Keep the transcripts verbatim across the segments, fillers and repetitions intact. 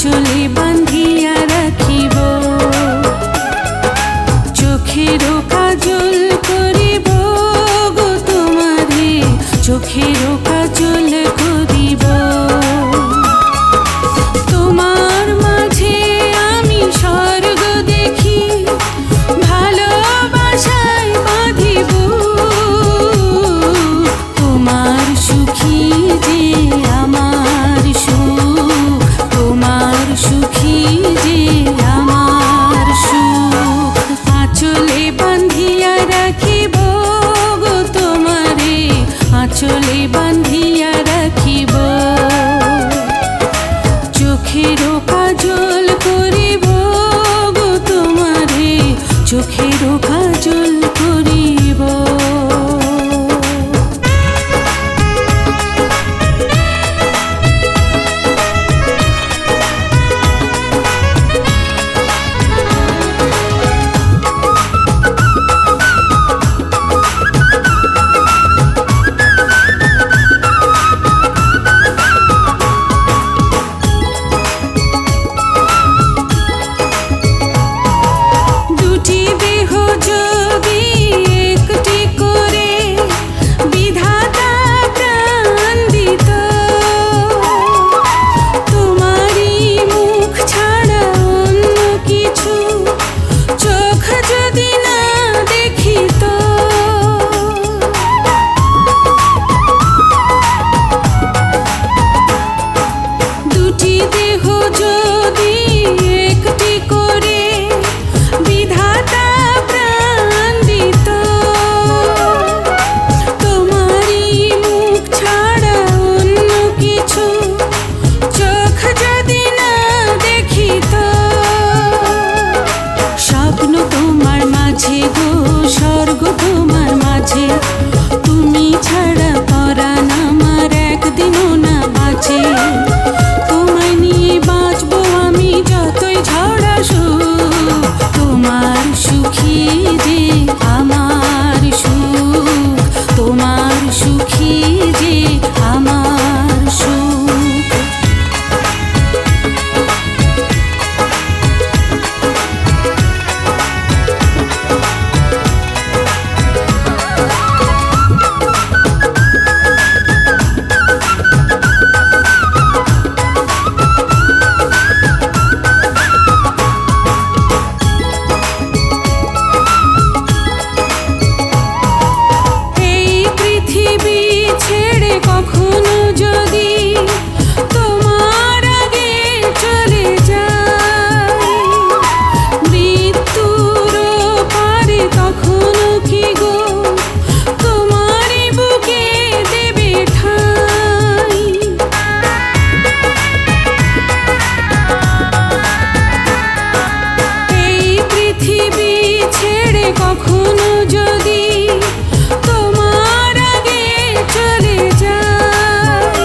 আঁচলে বান্ধিয়া রাখিব, চোখেরও কাজল করিব গো তোমারে, চোখেরও কাজল করিব। তোমার মাঝে আমি স্বর্গ দেখি, ভালোবাসায় বাঁধিব। তোমার সুখী যে আমার সুখ, তোমার সুখী যে আমার সুখ। আঁচলে বান্ধিয়া রাখিব গো তোমারে, আঁচলে বান্ধিয়া রাখিব, চোখেরও কাজল করিব গো তোমারে, চোখেরও কাজল করিব। স্বর্গ তোমার মাঝে, তুমি ছাড়া পরাণ আমার একদিনও না বাঁচে। তোমায় নিয়ে বাঁচবো আমি যতই ঝড় আসুক, তোমার সুখী যে আমার সুখ, তোমার সুখী যে আমার সুখ। কখনো যদি তোমার আগে চলে যায় মৃত্যুর পারে, তখনো কি গো তোমারই বুকে দেবে ঠাঁই। এই পৃথিবী ছেড়ে কখনো যদি তোমার আগে চলে যায়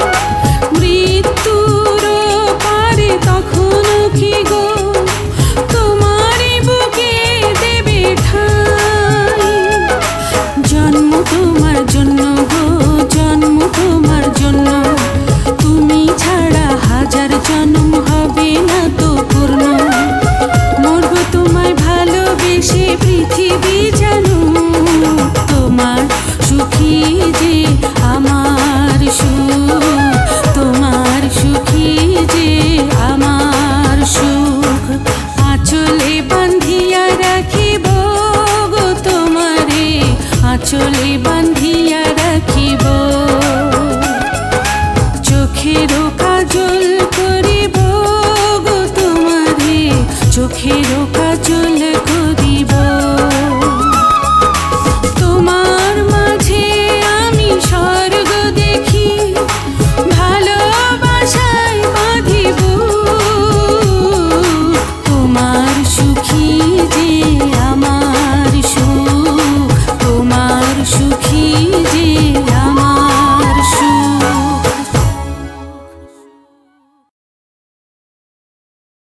মৃত্যুর পারে, তখনো কি গো তোমারই বুকে দেবে ঠাঁই। জন্ম তোমার জন্য গো, জন্ম তোমার জন্য, তুমি ছাড়া হাজার জন্ম হবে না তো পূর্ণ। মরব তোমায় ভালোবেসে পৃথিবী জানো, তোমার সুখী যে আমার সুখ, তোমার সুখী যে আমার সুখ। আঁচলে বান্ধিয়া রাখিব গো তোমারে, আঁচলে বান্ধিয়া রাখিব, চোখেরও